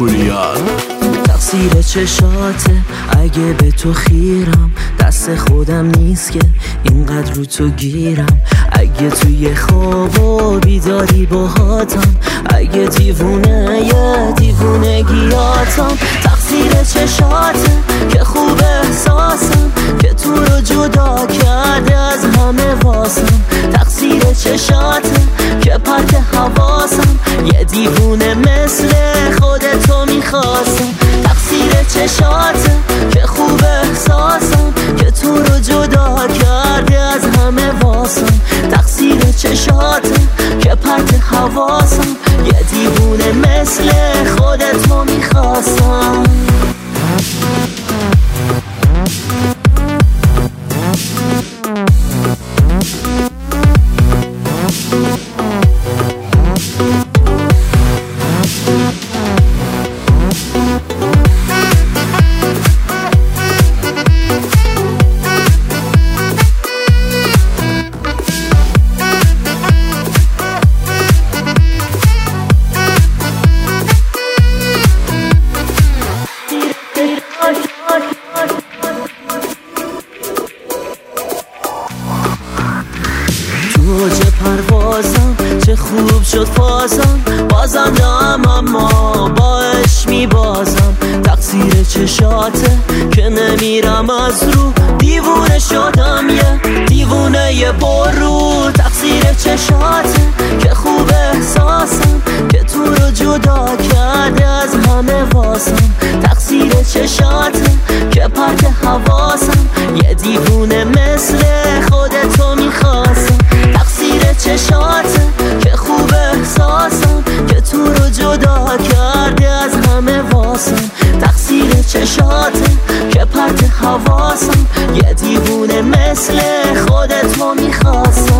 پوریا. تقصیر چشاته اگه به تو خیرم، دست خودم نیست که اینقدر رو تو گیرم. اگه توی خواب و بیداری باهاتم، اگه دیوونه یه دیوونگیاتم. تقصیر چشاته که خوب احساسم، که تو رو جدا کرده از همه واسم. تقصیر چشاته که پرت حواسم، یه دیوونه مثل خودتو میخواستم. تقصیر چشاته که خوب احساسم، که تو رو جدا کرده از همه واسم. تقصیر چشاته که پرت حواسم، یه دیوونه مثل خودتو میخواستم. اوج پروازم چه خوب شد فازم، بازندم اما باش میبازم. تقصیر چشاته که نمیرم از رو، دیوونه شدم یه دیوونه یه برو. تقصیر چشاته که خوب احساسم، که تو رو جدا کرده از همه واسم. تقصیر چشاته که پرت حواسم، یه دیوونه مثل خودتو میخواستم. تقصیر چشاته که خوب احساسم، که تو رو جدا کرده از همه واسم. تقصیر چشاته که پرت حواسم، یه دیوونه مثل خودتو میخواستم.